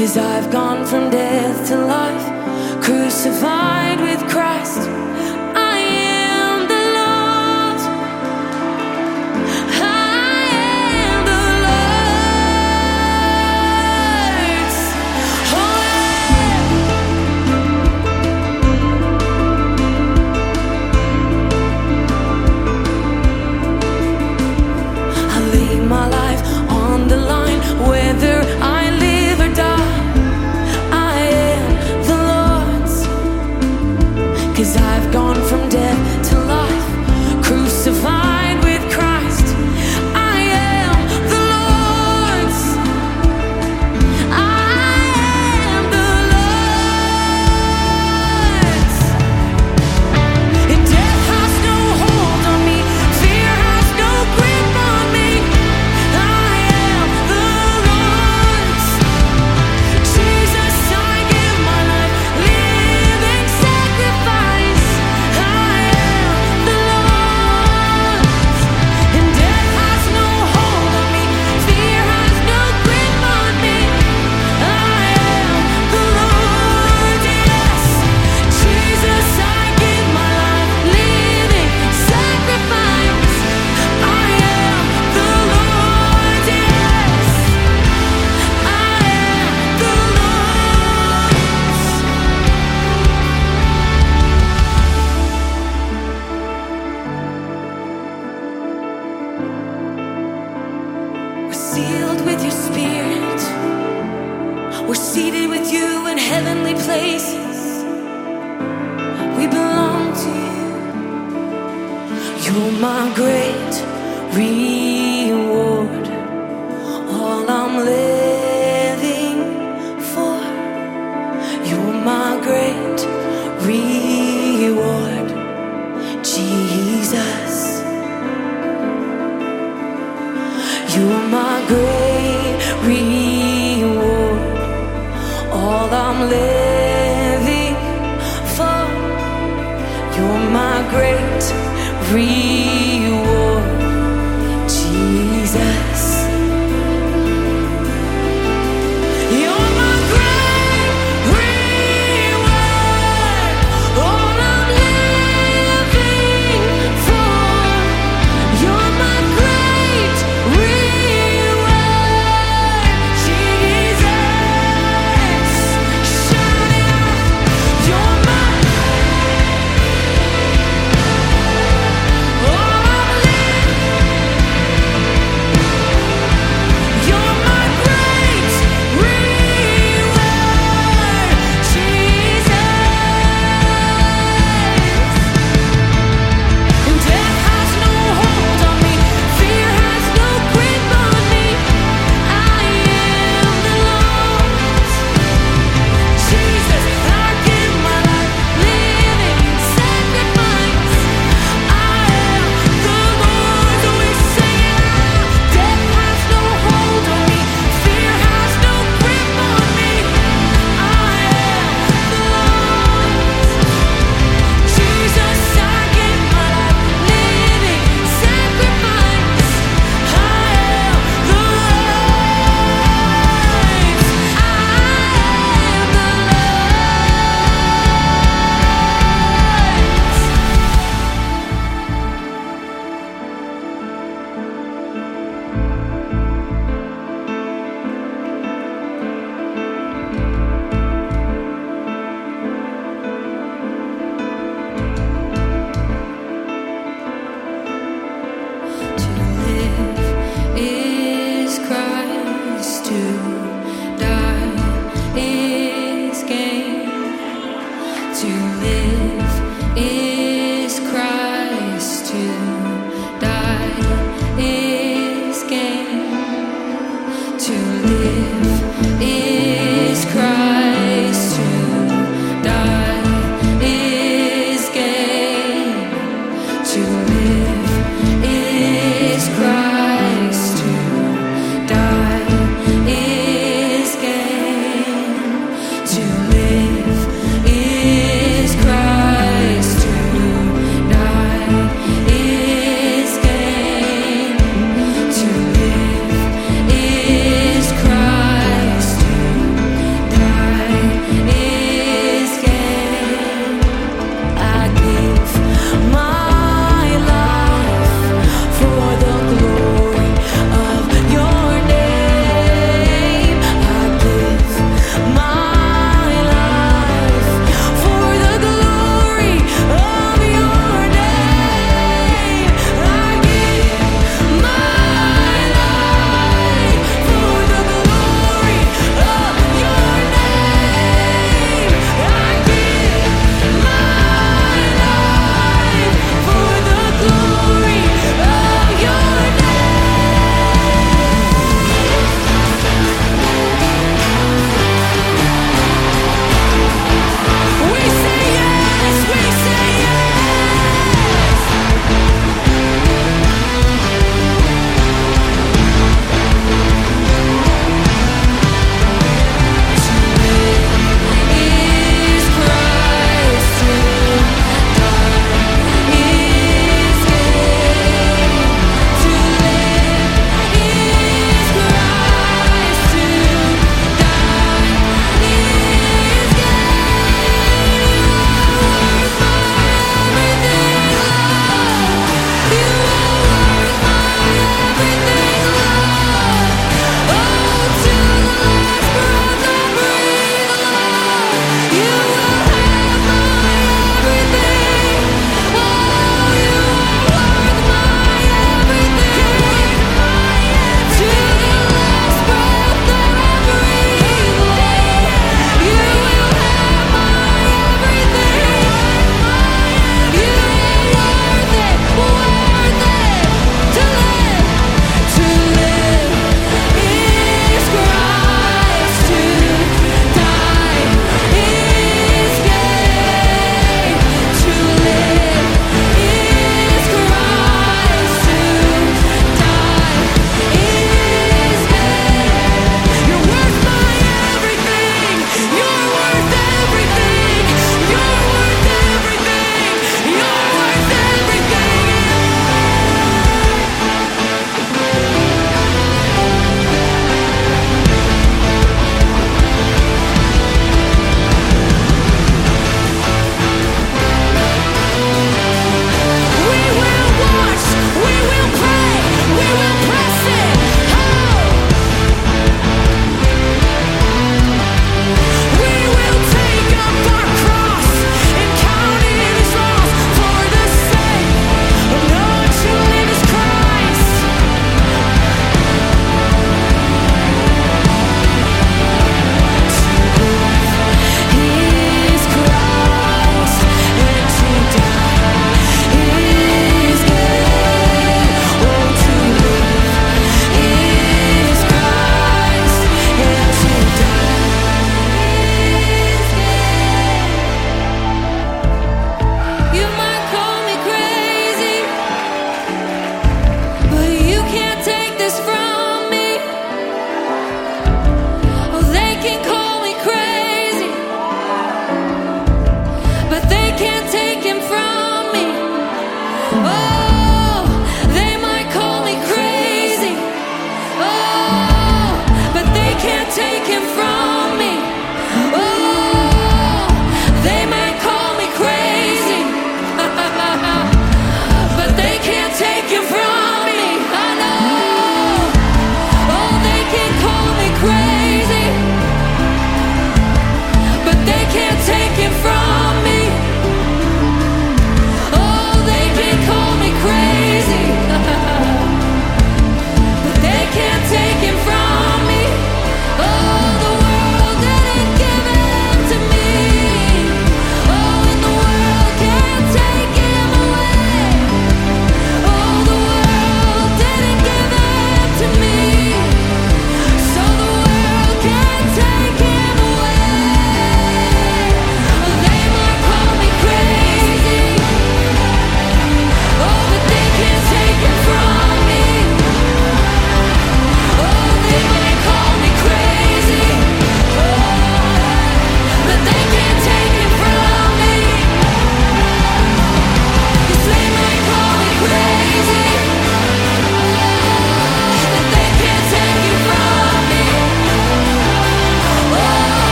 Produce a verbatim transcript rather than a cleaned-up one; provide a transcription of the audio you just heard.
'Cause I've gone from death to life, crucified with Christ. I am the Lord's. I am the Lord's. Oh, yeah. I lay my life on the line, whether I live or die. I am the Lord's. 'Cause I've gone from death to life, crucified with Christ. I am the Lord's. I am the Lord's. And death has no hold on me, fear has no grip on me. I am the Lord's. Jesus, I give my life, living sacrifice. I am the Lord's. And death has no hold on me, fear has no grip on me. I am the Lord's, yes. Jesus, I give my life, living sacrifice. I am the Lord's, yes. I am the Lord's. We're sealed with your spirit. We're seated with you in heavenly places. We belong to you. You're my great reward. All I'm living for. You're my great reward, Jesus. You're my great reward. All I'm living for. You're my great reward, Jesus. You're my great reward. All I'm living for. You're my great reward, Jesus. Shout it out. You're my all I'm living. You're my great reward, Jesus. And death has no hold on me, fear has no grip on me. I am the Lord's. Jesus, I give my life, living sacrifice. I am the Lord's. We sing it out. Death has no hold on me, fear has no grip on me. I am the Lord's. Jesus, I give my life, living sacrifice. I am the Lord's. I am the To live is Christ, to die is gain. To live is Christ, to die is gain. To live is Christ, to die is gain. To live is Christ, to die is gain. To live is Christ, to die is gain. To live is Christ, to